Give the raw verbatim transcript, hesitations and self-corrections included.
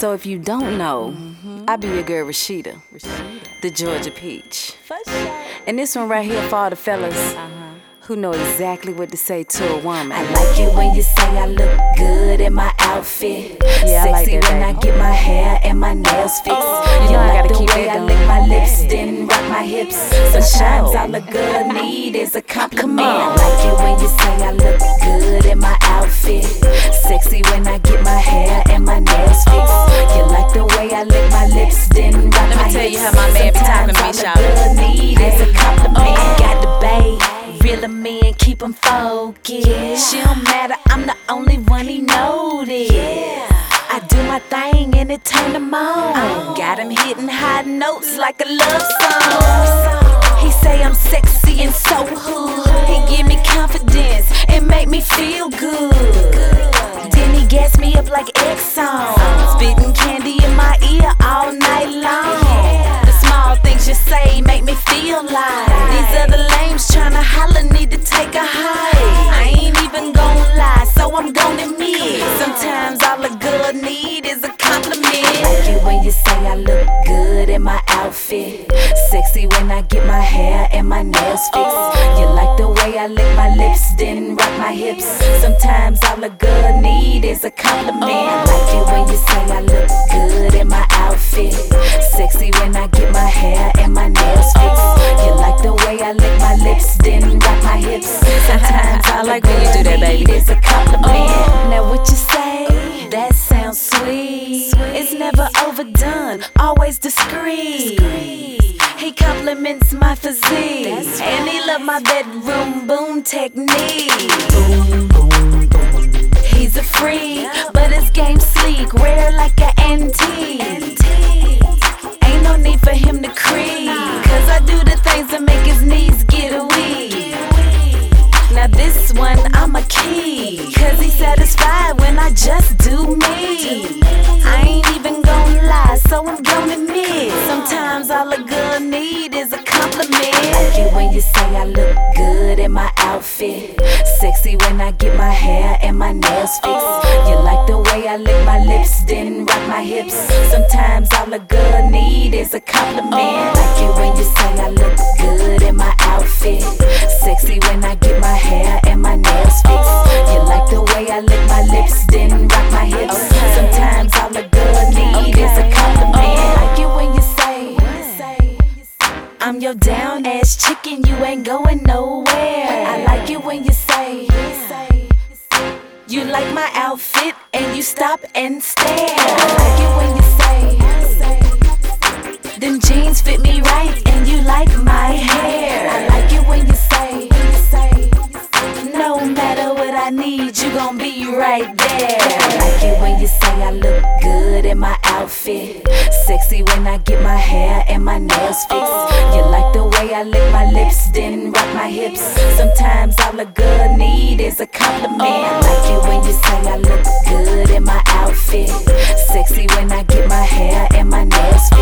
So if you don't know, mm-hmm. I be your girl Rashida, Rashida, the Georgia Peach. For sure. And this one right here for all the fellas uh-huh. who know exactly what to say to a woman. I like it when you say I look good in my outfit. Yeah, Sexy I like that, when baby. I get my hair and my nails fixed. Oh, you know I like gotta the keep way it I going. lick my lips, then rock my hips. Sometimes sure. all a girl need is a compliment. I like it when you say I look good in my outfit. Sexy when I get my hair and my nails fixed. You like the way I lick my lips, then rock Let me my tell hips. you how my man be talking to me, Sometimes shout all a girl need is a compliment. Oh. Got the babe. Real men keep them focused. She don't matter, I'm the only one he noticed. I do my thing and it turn him on. Got him hitting high notes like a love song. He say I'm sexy and so hood. He give me confidence and make me feel good. Then he gas me up like Exxon, spitting candy in my ear all night long. The small things you say make me feel like these other lames tryna holler need to take a hike. I ain't even gon' lie, so I'm gon' admit sometimes all a girl need is a compliment. I like it when you say I look good in my outfit. Sexy when I get my hair and my nails fixed. You like the way I lick my lips, then rock my hips. Sometimes all a girl need is a compliment. I like it when you say I look good in my outfit. Sexy when I get my hair and my nails fixed. You like the way I lick my lips, then rock my hips. Sometimes all I like when you do that, baby. It's a compliment. Now what you say? That sounds sweet. It's never overdone, always discreet. He compliments my physique, and he love my bedroom boom technique. He's a freak, but his game sleek, rare like an antique. Ain't no need for him to creep, cause I do the things that make his knees get weak. Now this one I'm a key, cause he's satisfied when I just do me. I ain't even gon' lie, so I'm gon' admit sometimes all a girl need is a compliment. I like it when you say I look good in my outfit. Sexy when I get my hair and my nails fixed. You like the way I lick my lips, then rock my hips. Sometimes all a girl need is a compliment. I like it when you say I look good in my outfit. Sexy when I get my hair and my nails fixed. You like the way I lick my lips, then rock my hips. Sometimes all a girl need is a compliment. I like it when you say I'm your down ass chicken, you ain't going nowhere. I like it when you say you like my outfit and you stop and stare. I like it when you say them jeans fit me right and you like my hair. I like it when you say no matter what I need, you gon' be right there. I like it when you say I look good in my outfit. Sexy when I get my hair and my nails fixed. You like the way I lick my lips, then rock my hips. Sometimes all a girl need is a compliment. I like it when you say I look good in my outfit. Sexy when I get my hair and my nails fixed.